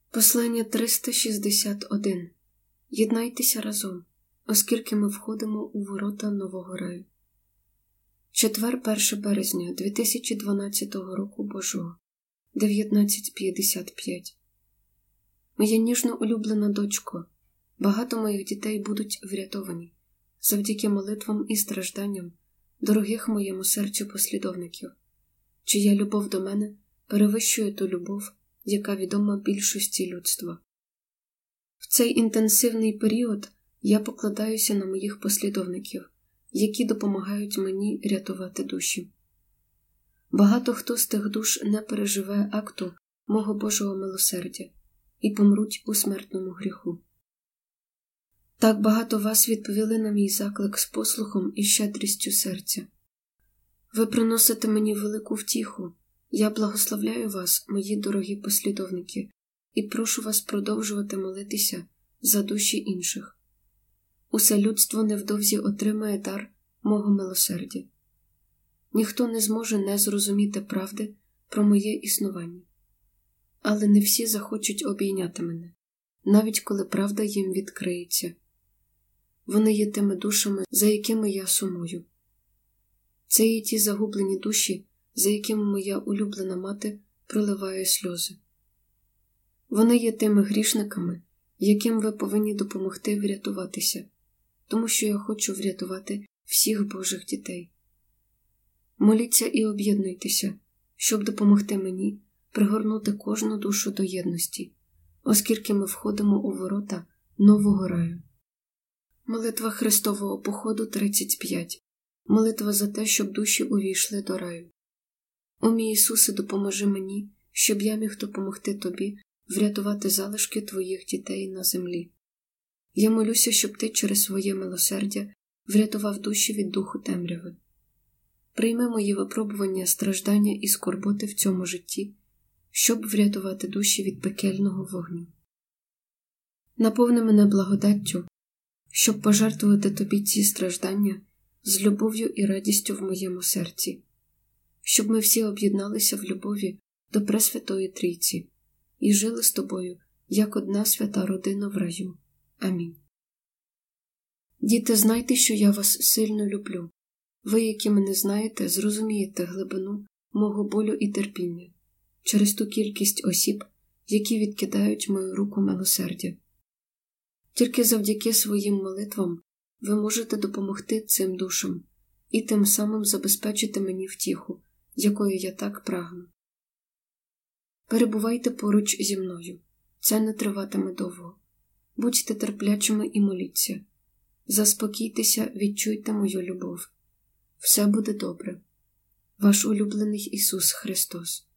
Послання 361. Єднайтеся разом, оскільки ми входимо у ворота нового раю. Четвер, 1 березня 2012 року Божого, 19:55. Моя ніжно улюблена дочко, багато моїх дітей будуть врятовані завдяки молитвам і стражданням дорогих моєму серцю послідовників, чия любов до мене перевищує ту любов, яка відома більшості людства. В цей інтенсивний період я покладаюся на моїх послідовників, які допомагають мені рятувати душі. Багато хто з тих душ не переживе акту мого Божого милосердя і помруть у смертному гріху. Так багато вас відповіли на мій заклик з послухом і щедрістю серця. Ви приносите мені велику втіху. Я благословляю вас, мої дорогі послідовники, і прошу вас продовжувати молитися за душі інших. Усе людство невдовзі отримає дар мого милосердя. Ніхто не зможе не зрозуміти правди про моє існування. Але не всі захочуть обійняти мене, навіть коли правда їм відкриється. Вони є тими душами, за якими я сумую. Це є ті загублені душі, за якими моя улюблена мати проливає сльози. Вони є тими грішниками, яким ви повинні допомогти врятуватися, тому що я хочу врятувати всіх Божих дітей. Моліться і об'єднуйтеся, щоб допомогти мені пригорнути кожну душу до єдності, оскільки ми входимо у ворота нового раю. Молитва Христового походу 35. Молитва за те, щоб душі увійшли до раю. О мій Ісусе, допоможи мені, щоб я міг допомогти Тобі врятувати залишки Твоїх дітей на землі. Я молюся, щоб Ти через своє милосердя врятував душі від духу темряви. Прийми мої випробування, страждання і скорботи в цьому житті, щоб врятувати душі від пекельного вогню. Наповни мене благодаттю, щоб пожертвувати Тобі ці страждання з любов'ю і радістю в моєму серці, щоб ми всі об'єдналися в любові до Пресвятої Трійці і жили з Тобою, як одна свята родина в раю. Амінь. Діти, знайте, що я вас сильно люблю. Ви, які мене знаєте, зрозумієте глибину мого болю і терпіння через ту кількість осіб, які відкидають мою руку милосердя. Тільки завдяки своїм молитвам ви можете допомогти цим душам і тим самим забезпечити мені втіху, якої я так прагну. Перебувайте поруч зі мною. Це не триватиме довго. Будьте терплячими і моліться. Заспокійтеся, відчуйте мою любов. Все буде добре. Ваш улюблений Ісус Христос.